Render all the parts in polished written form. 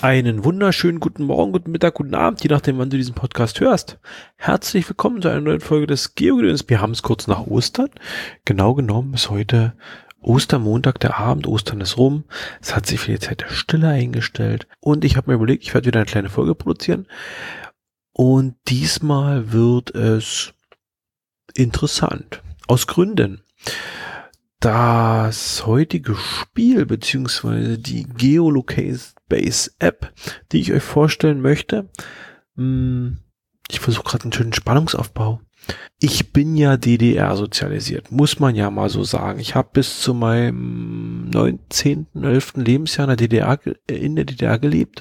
Einen wunderschönen guten Morgen, guten Mittag, guten Abend, je nachdem, wann du diesen Podcast hörst. Herzlich willkommen zu einer neuen Folge des GeoGedöns. Wir haben es kurz nach Ostern. Genau genommen ist heute Ostermontag, der Abend. Ostern ist rum. Es hat sich für die Zeit der Stille eingestellt. Und ich habe mir überlegt, ich werde wieder eine kleine Folge produzieren. Und diesmal wird es interessant. Aus Gründen. Das heutige Spiel beziehungsweise die Geolocate-Base App, die ich euch vorstellen möchte, ich versuche gerade einen schönen Spannungsaufbau. Ich bin ja DDR sozialisiert, muss man ja mal so sagen. Ich habe bis zu meinem 19., 11. Lebensjahr in der DDR gelebt.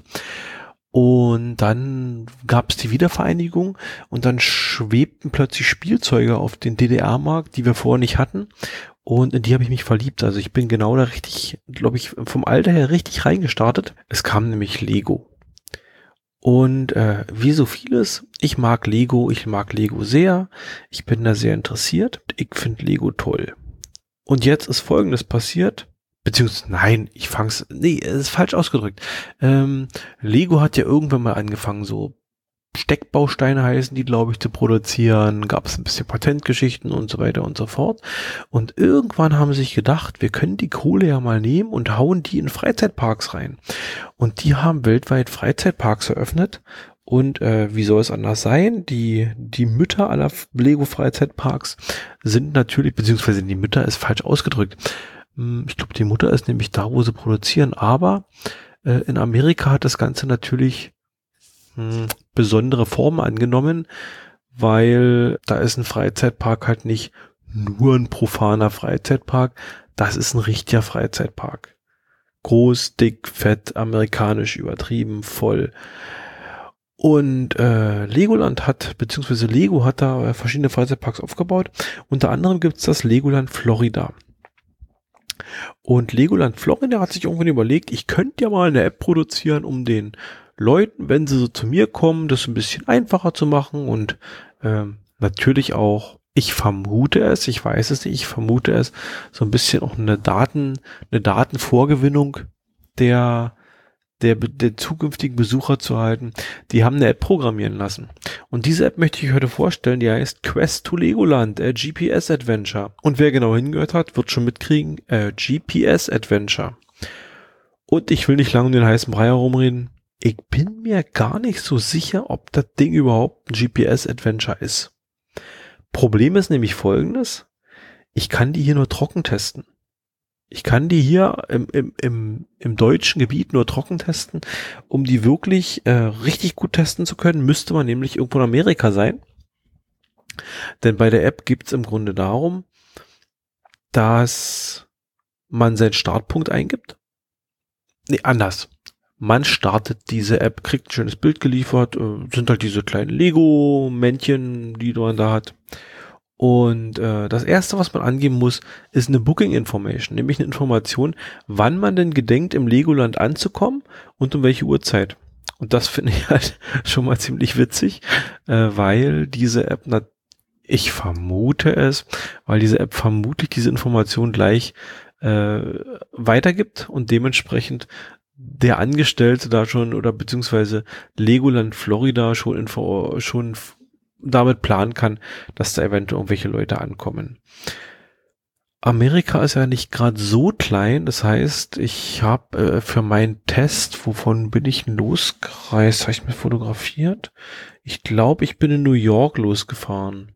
Und dann gab es die Wiedervereinigung und dann schwebten plötzlich Spielzeuge auf den DDR-Markt, die wir vorher nicht hatten. Und in die habe ich mich verliebt. Also ich bin genau da richtig, glaube ich, vom Alter her richtig reingestartet. Es kam nämlich Lego. Und wie so vieles, ich mag Lego sehr. Ich bin da sehr interessiert. Ich finde Lego toll. Und jetzt ist Folgendes passiert. Beziehungsweise, nein, es ist falsch ausgedrückt. Lego hat ja irgendwann mal angefangen, so Steckbausteine heißen die, glaube ich, zu produzieren. Gab es ein bisschen Patentgeschichten und so weiter und so fort. Und irgendwann haben sie sich gedacht, wir können die Kohle ja mal nehmen und hauen die in Freizeitparks rein. Und die haben weltweit Freizeitparks eröffnet. Und wie soll es anders sein? Die Mütter aller Lego-Freizeitparks sind natürlich, beziehungsweise die Mütter ist falsch ausgedrückt. Ich glaube, die Mutter ist nämlich da, wo sie produzieren. Aber in Amerika hat das Ganze natürlich besondere Formen angenommen, weil da ist ein Freizeitpark halt nicht nur ein profaner Freizeitpark. Das ist ein richtiger Freizeitpark. Groß, dick, fett, amerikanisch, übertrieben, voll. Und Legoland beziehungsweise Lego hat da verschiedene Freizeitparks aufgebaut. Unter anderem gibt es das Legoland Florida. Und Legoland Florida hat sich irgendwann überlegt, ich könnte ja mal eine App produzieren, um den Leuten, wenn sie so zu mir kommen, das ein bisschen einfacher zu machen und natürlich auch, ich vermute es, ich weiß es nicht, ich vermute es, so ein bisschen auch eine Datenvorgewinnung der zukünftigen Besucher zu halten. Die haben eine App programmieren lassen. Und diese App möchte ich heute vorstellen, die heißt Quest to Legoland, GPS Adventure. Und wer genau hingehört hat, wird schon mitkriegen, GPS Adventure. Und ich will nicht lange um den heißen Brei herumreden. Ich bin mir gar nicht so sicher, ob das Ding überhaupt ein GPS Adventure ist. Problem ist nämlich folgendes. Ich kann die hier nur trocken testen. Ich kann die hier im deutschen Gebiet nur trocken testen. Um die wirklich richtig gut testen zu können, müsste man nämlich irgendwo in Amerika sein. Denn bei der App geht es im Grunde darum, dass man seinen Startpunkt eingibt. Nee, anders. Man startet diese App, kriegt ein schönes Bild geliefert, sind halt diese kleinen Lego-Männchen, die man da hat. Und das erste, was man angeben muss, ist eine Booking Information, nämlich eine Information, wann man denn gedenkt, im Legoland anzukommen und um welche Uhrzeit. Und das finde ich halt schon mal ziemlich witzig, weil diese App, ich vermute es, weil diese App vermutlich diese Information gleich weitergibt und dementsprechend der Angestellte da schon oder beziehungsweise Legoland Florida schon damit planen kann, dass da eventuell irgendwelche Leute ankommen. Amerika ist ja nicht gerade so klein, das heißt, ich habe für meinen Test, wovon bin ich losgereist, habe ich mir fotografiert? Ich glaube, ich bin in New York losgefahren.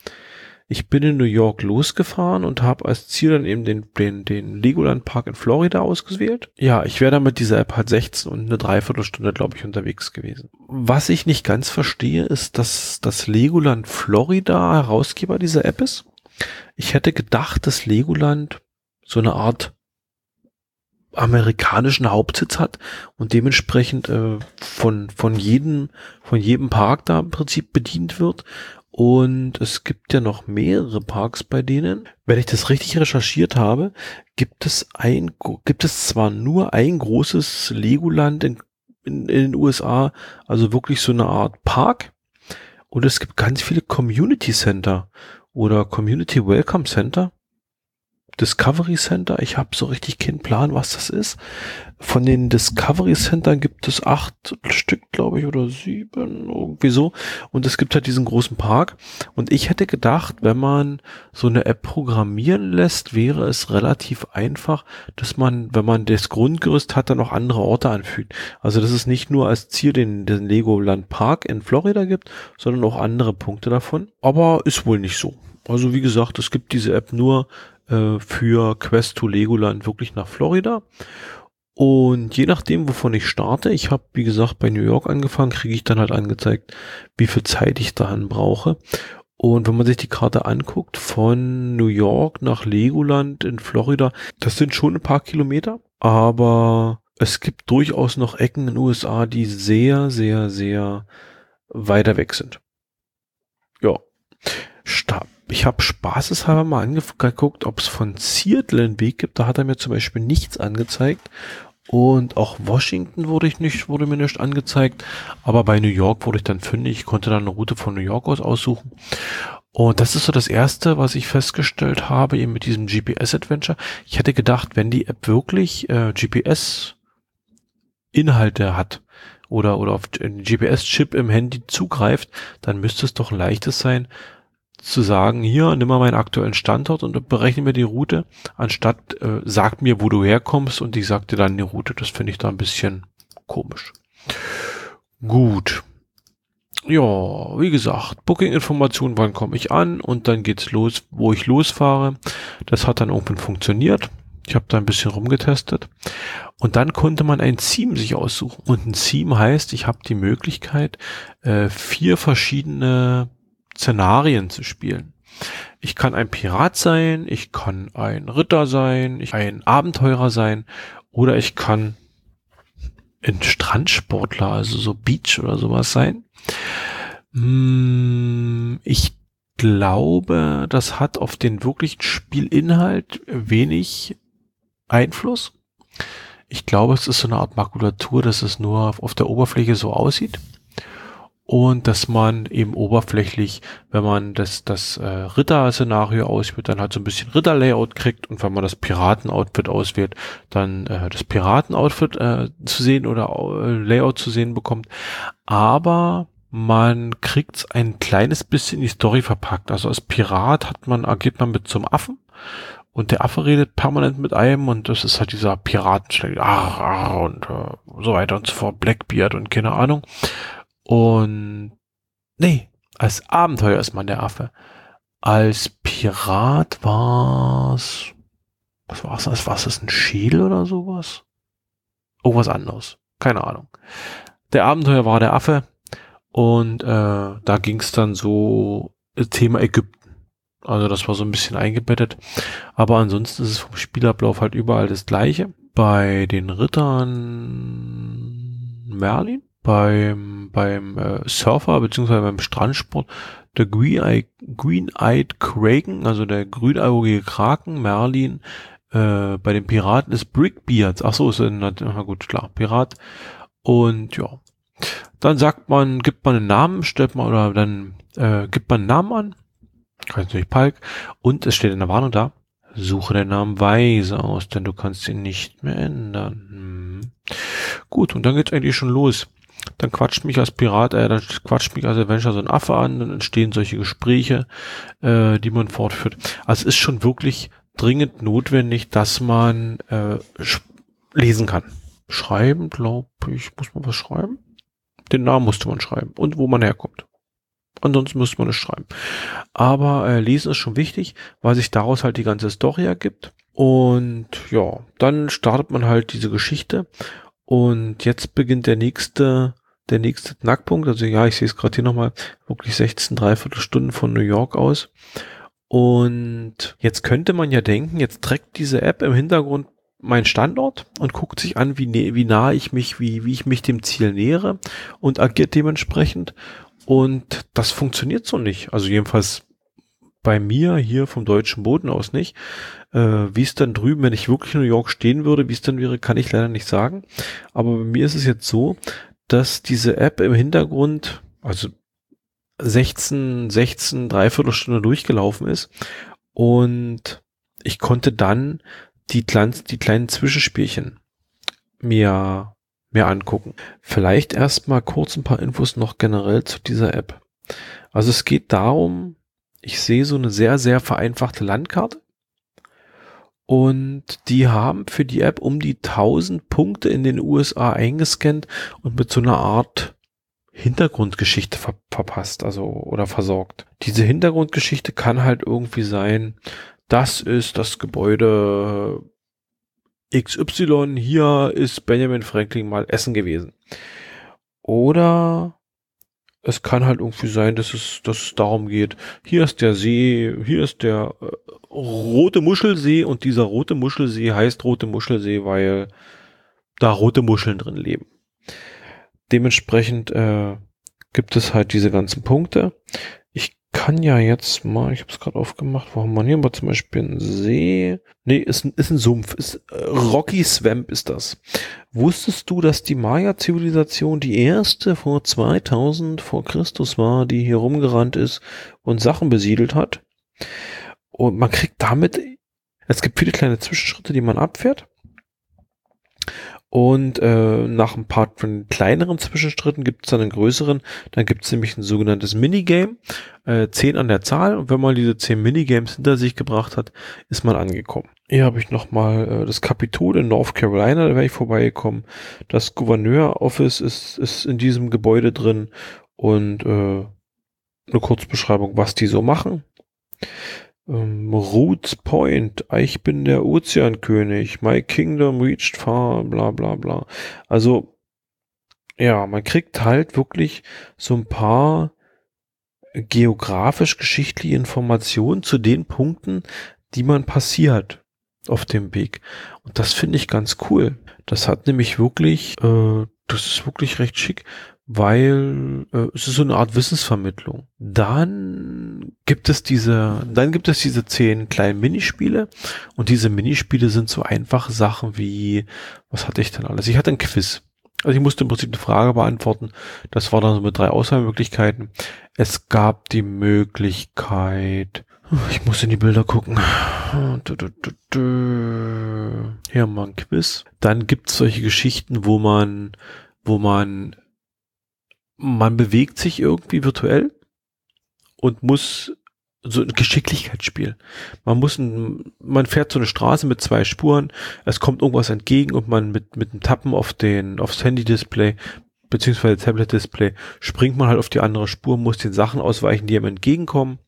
Und habe als Ziel dann eben den Legoland Park in Florida ausgewählt. Ja, ich wäre dann mit dieser App halt 16 und eine Dreiviertelstunde, glaube ich, unterwegs gewesen. Was ich nicht ganz verstehe, ist, dass das Legoland Florida Herausgeber dieser App ist. Ich hätte gedacht, dass Legoland so eine Art amerikanischen Hauptsitz hat und dementsprechend von jedem Park da im Prinzip bedient wird. Und es gibt ja noch mehrere Parks bei denen. Wenn ich das richtig recherchiert habe, gibt es zwar nur ein großes Legoland in den USA, also wirklich so eine Art Park. Und es gibt ganz viele Community Center oder Community Welcome Center. Discovery Center. Ich habe so richtig keinen Plan, was das ist. Von den Discovery Centern gibt es 8 Stück, glaube ich, oder 7, irgendwie so. Und es gibt halt diesen großen Park. Und ich hätte gedacht, wenn man so eine App programmieren lässt, wäre es relativ einfach, dass man, wenn man das Grundgerüst hat, dann noch andere Orte anfügt. Also dass es nicht nur als Ziel den Legoland Park in Florida gibt, sondern auch andere Punkte davon. Aber ist wohl nicht so. Also wie gesagt, es gibt diese App nur für Quest to Legoland wirklich nach Florida. Und je nachdem, wovon ich starte, ich habe, wie gesagt, bei New York angefangen, kriege ich dann halt angezeigt, wie viel Zeit ich dahin brauche. Und wenn man sich die Karte anguckt, von New York nach Legoland in Florida, das sind schon ein paar Kilometer, aber es gibt durchaus noch Ecken in den USA, die sehr, sehr, sehr weiter weg sind. Ja, ich habe spaßeshalber mal angeguckt, ob es von Seattle einen Weg gibt. Da hat er mir zum Beispiel nichts angezeigt. Und auch Washington wurde mir nicht angezeigt. Aber bei New York wurde ich dann fündig. Ich konnte dann eine Route von New York aus aussuchen. Und das ist so das Erste, was ich festgestellt habe, eben mit diesem GPS-Adventure. Ich hätte gedacht, wenn die App wirklich GPS-Inhalte hat oder auf den GPS-Chip im Handy zugreift, dann müsste es doch ein leichtes sein, zu sagen, hier, nimm mal meinen aktuellen Standort und berechne mir die Route, anstatt sag mir, wo du herkommst und ich sag dir dann die Route. Das finde ich da ein bisschen komisch. Gut. Ja, wie gesagt, Booking-Informationen, wann komme ich an und dann geht's los, wo ich losfahre. Das hat dann irgendwann funktioniert. Ich habe da ein bisschen rumgetestet. Und dann konnte man ein Theme sich aussuchen. Und ein Theme heißt, ich habe die Möglichkeit, 4 verschiedene Szenarien zu spielen. Ich kann ein Pirat sein, ich kann ein Ritter sein, ich kann ein Abenteurer sein oder ich kann ein Strandsportler, also so Beach oder sowas sein. Ich glaube, das hat auf den wirklichen Spielinhalt wenig Einfluss. Ich glaube, es ist so eine Art Makulatur, dass es nur auf der Oberfläche so aussieht. Und dass man eben oberflächlich, wenn man das Ritter-Szenario auswählt, dann halt so ein bisschen Ritter-Layout kriegt und wenn man das Piraten-Outfit auswählt, dann das Piraten-Outfit zu sehen oder Layout zu sehen bekommt. Aber man kriegt's ein kleines bisschen in die Story verpackt. Also als Pirat agiert man mit zum Affen und der Affe redet permanent mit einem und das ist halt dieser Piratenschläger und so weiter und so fort, Blackbeard und keine Ahnung. Und nee, als Abenteuer ist man der Affe. Als Pirat was war's das? War das ein Schädel oder sowas? Irgendwas anderes. Keine Ahnung. Der Abenteuer war der Affe und da ging's dann so Thema Ägypten. Also das war so ein bisschen eingebettet. Aber ansonsten ist es vom Spielablauf halt überall das Gleiche. Bei den Rittern Merlin, beim Surfer beziehungsweise beim Strandsport der Green-Eyed Kraken, also der grünaugige Kraken, Merlin. Bei den Piraten ist Brickbeard. Ach so, na gut, klar, Pirat. Und ja, dann gibt man einen Namen, gibt man einen Namen an. Heißt natürlich Palk. Und es steht in der Warnung da, suche den Namen weise aus, denn du kannst ihn nicht mehr ändern. Gut, und dann geht's eigentlich schon los. Dann quatscht mich als Adventure so ein Affe an, dann entstehen solche Gespräche, die man fortführt. Also es ist schon wirklich dringend notwendig, dass man lesen kann. Schreiben, glaube ich, muss man was schreiben? Den Namen musste man schreiben und wo man herkommt. Ansonsten müsste man es schreiben. Aber lesen ist schon wichtig, weil sich daraus halt die ganze Story ergibt. Und ja, dann startet man halt diese Geschichte. Und jetzt beginnt der nächste Knackpunkt. Also ja, ich sehe es gerade hier nochmal, wirklich 16 Stunden von New York aus. Und jetzt könnte man ja denken, jetzt trackt diese App im Hintergrund meinen Standort und guckt sich an, wie nah ich mich, wie ich mich dem Ziel nähere und agiert dementsprechend. Und das funktioniert so nicht. Also jedenfalls bei mir hier vom deutschen Boden aus nicht. Wie es dann drüben, wenn ich wirklich in New York stehen würde, wie es dann wäre, kann ich leider nicht sagen. Aber bei mir ist es jetzt so, dass diese App im Hintergrund, also 16 Dreiviertelstunde durchgelaufen ist und ich konnte dann die kleinen Zwischenspielchen mir angucken. Vielleicht erstmal kurz ein paar Infos noch generell zu dieser App. Also es geht darum, ich sehe so eine sehr, sehr vereinfachte Landkarte und die haben für die App um die 1000 Punkte in den USA eingescannt und mit so einer Art Hintergrundgeschichte verpasst, also oder versorgt. Diese Hintergrundgeschichte kann halt irgendwie sein, das ist das Gebäude XY, hier ist Benjamin Franklin mal essen gewesen. Oder es kann halt irgendwie sein, dass es darum geht, hier ist der See, hier ist der Rote Muschelsee und dieser Rote Muschelsee heißt Rote Muschelsee, weil da rote Muscheln drin leben. Dementsprechend gibt es halt diese ganzen Punkte. Ich kann ja jetzt mal, ich habe es gerade aufgemacht, wo haben wir hier aber zum Beispiel einen See? Nee, ist ein Sumpf, ist Rocky Swamp ist das. Wusstest du, dass die Maya-Zivilisation die erste vor 2000 vor Christus war, die hier rumgerannt ist und Sachen besiedelt hat? Und man kriegt damit, es gibt viele kleine Zwischenschritte, die man abfährt. Und nach ein paar von kleineren Zwischenschritten gibt es dann einen größeren. Dann gibt es nämlich ein sogenanntes Minigame, 10 an der Zahl. Und wenn man diese 10 Minigames hinter sich gebracht hat, ist man angekommen. Hier habe ich nochmal das Kapitol in North Carolina, da wäre ich vorbeigekommen. Das Gouverneur-Office ist in diesem Gebäude drin. Und eine Kurzbeschreibung, was die so machen. Roots Point, ich bin der Ozeankönig, my kingdom reached far, bla bla bla. Also, ja, man kriegt halt wirklich so ein paar geografisch-geschichtliche Informationen zu den Punkten, die man passiert auf dem Weg. Und das finde ich ganz cool. Das hat nämlich wirklich, das ist wirklich recht schick, weil es ist so eine Art Wissensvermittlung. Dann gibt es diese 10 kleinen Minispiele und diese Minispiele sind so einfache Sachen wie, was hatte ich denn alles? Ich hatte ein Quiz. Also ich musste im Prinzip eine Frage beantworten. Das war dann so mit 3 Auswahlmöglichkeiten. Es gab die Möglichkeit, ich muss in die Bilder gucken. Hier mal ein Quiz. Dann gibt es solche Geschichten, wo man bewegt sich irgendwie virtuell und muss so ein Geschicklichkeitsspiel. Man fährt so eine Straße mit 2 Spuren, es kommt irgendwas entgegen und man mit dem Tappen aufs Handy-Display beziehungsweise Tablet-Display springt man halt auf die andere Spur, muss den Sachen ausweichen, die einem entgegenkommen.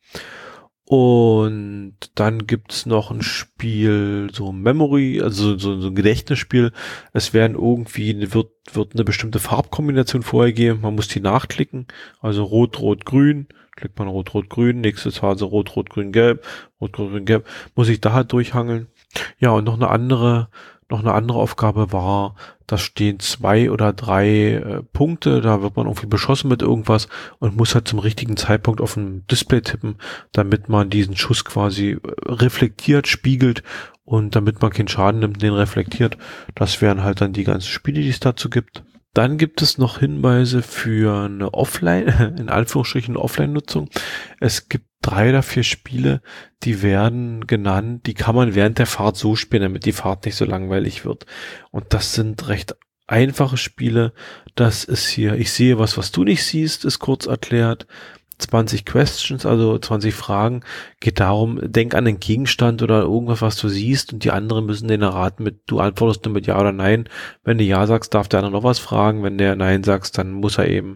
Und dann gibt's noch ein Spiel, so Memory, also so ein Gedächtnisspiel. Es wird eine bestimmte Farbkombination vorgegeben. Man muss die nachklicken. Also Rot, Rot, Grün. Klickt man Rot, Rot, Grün. Nächste Phase Rot, Rot, Grün, Gelb. Rot, Rot, Grün, Gelb. Muss ich da halt durchhangeln. Ja, und noch eine andere Aufgabe war, da stehen 2 oder 3 Punkte, da wird man irgendwie beschossen mit irgendwas und muss halt zum richtigen Zeitpunkt auf ein Display tippen, damit man diesen Schuss quasi reflektiert, spiegelt und damit man keinen Schaden nimmt, den reflektiert. Das wären halt dann die ganzen Spiele, die es dazu gibt. Dann gibt es noch Hinweise für eine Offline, in Anführungsstrichen Offline-Nutzung. Es gibt 3 oder 4 Spiele, die werden genannt, die kann man während der Fahrt so spielen, damit die Fahrt nicht so langweilig wird. Und das sind recht einfache Spiele. Das ist hier, ich sehe was du nicht siehst, ist kurz erklärt. 20 Questions, also 20 Fragen, geht darum, denk an den Gegenstand oder irgendwas, was du siehst und die anderen müssen den erraten du antwortest nur mit Ja oder Nein. Wenn du Ja sagst, darf der andere noch was fragen. Wenn der Nein sagst, dann ist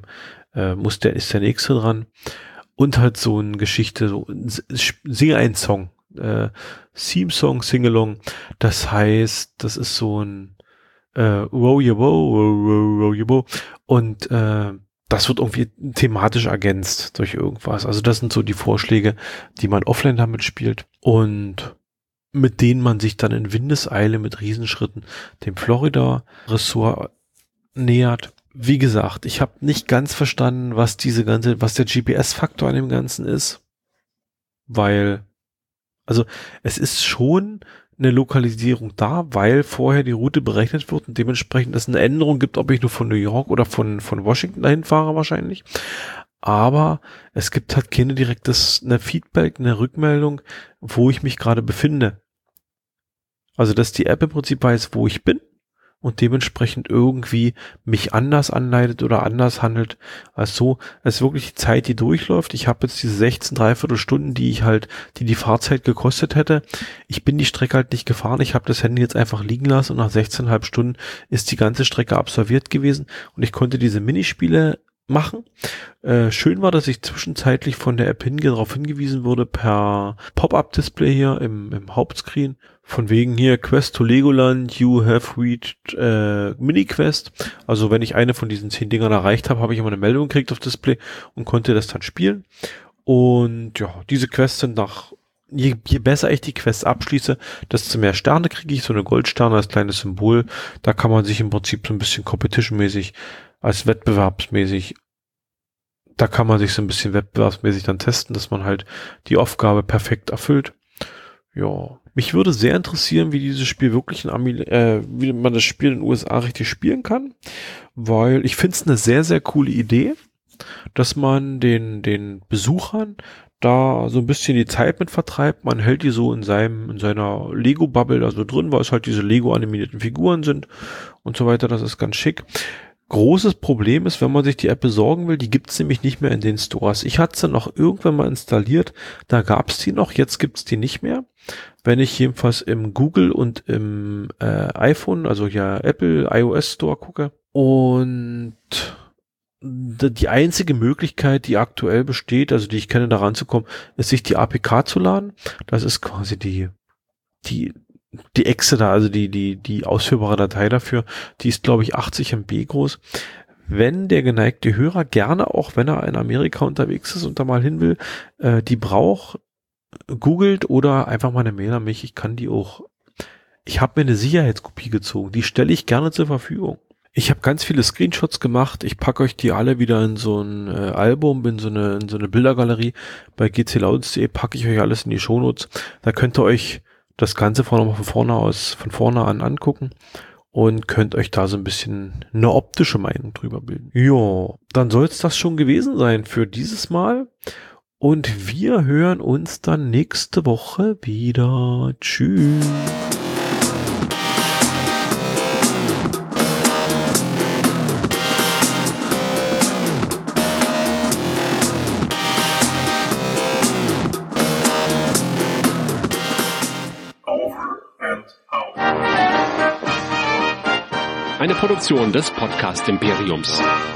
der Nächste dran. Und halt so eine Geschichte, so singe einen Song, Theme Song, Singalong. Das heißt, das ist so ein Row you bow, row you bow. Und das wird irgendwie thematisch ergänzt durch irgendwas. Also das sind so die Vorschläge, die man offline damit spielt und mit denen man sich dann in Windeseile mit Riesenschritten dem Florida-Ressort nähert. Wie gesagt, ich habe nicht ganz verstanden, was der GPS-Faktor an dem Ganzen ist, weil, also es ist schon eine Lokalisierung da, weil vorher die Route berechnet wird und dementsprechend es eine Änderung gibt, ob ich nur von New York oder von Washington dahin fahre wahrscheinlich. Aber es gibt halt eine Feedback, eine Rückmeldung, wo ich mich gerade befinde. Also, dass die App im Prinzip weiß, wo ich bin und dementsprechend irgendwie mich anders anleitet oder anders handelt als so. Es ist wirklich die Zeit, die durchläuft. Ich habe jetzt diese 16 Dreiviertelstunden, die die Fahrzeit gekostet hätte. Ich bin die Strecke halt nicht gefahren. Ich habe das Handy jetzt einfach liegen lassen und nach 16,5 Stunden ist die ganze Strecke absolviert gewesen und ich konnte diese Minispiele machen. Schön war, dass ich zwischenzeitlich von der App darauf hingewiesen wurde per Pop-up-Display hier im Hauptscreen. Von wegen hier Quest to Legoland, you have reached Mini-Quest. Also wenn ich eine von diesen 10 Dingern erreicht habe, habe ich immer eine Meldung gekriegt auf Display und konnte das dann spielen. Und ja, diese Quests sind je besser ich die Quests abschließe, desto mehr Sterne kriege ich, so eine Goldsterne als kleines Symbol. Da kann man sich im Prinzip so ein bisschen competition-mäßig als wettbewerbsmäßig, da kann man sich so ein bisschen wettbewerbsmäßig dann testen, dass man halt die Aufgabe perfekt erfüllt. Ja, mich würde sehr interessieren, wie dieses Spiel wirklich wie man das Spiel in den USA richtig spielen kann, weil ich finde es eine sehr, sehr coole Idee, dass man den Besuchern da so ein bisschen die Zeit mit vertreibt. Man hält die so in seiner Lego-Bubble also drin, weil es halt diese Lego-animierten Figuren sind und so weiter. Das ist ganz schick. Großes Problem ist, wenn man sich die App besorgen will, die gibt's nämlich nicht mehr in den Stores. Ich hatte sie noch irgendwann mal installiert, da gab's die noch, jetzt gibt's die nicht mehr. Wenn ich jedenfalls im Google und im iPhone, also ja Apple iOS Store gucke. Und die einzige Möglichkeit, die aktuell besteht, also die ich kenne, da ranzukommen, ist sich die APK zu laden. Das ist quasi die Exe da, also die ausführbare Datei dafür, die ist, glaube ich, 80 MB groß. Wenn der geneigte Hörer gerne, auch wenn er in Amerika unterwegs ist und da mal hin will, die braucht, googelt oder einfach mal eine Mail an mich. Ich habe mir eine Sicherheitskopie gezogen, die stelle ich gerne zur Verfügung. Ich habe ganz viele Screenshots gemacht. Ich packe euch die alle wieder in so ein Album, in so eine Bildergalerie. Bei gclouds.de packe ich euch alles in die Shownotes. Da könnt ihr euch das Ganze von vorne an angucken und könnt euch da so ein bisschen eine optische Meinung drüber bilden. Ja, dann soll es das schon gewesen sein für dieses Mal. Und wir hören uns dann nächste Woche wieder. Tschüss. Eine Produktion des Podcast Imperiums.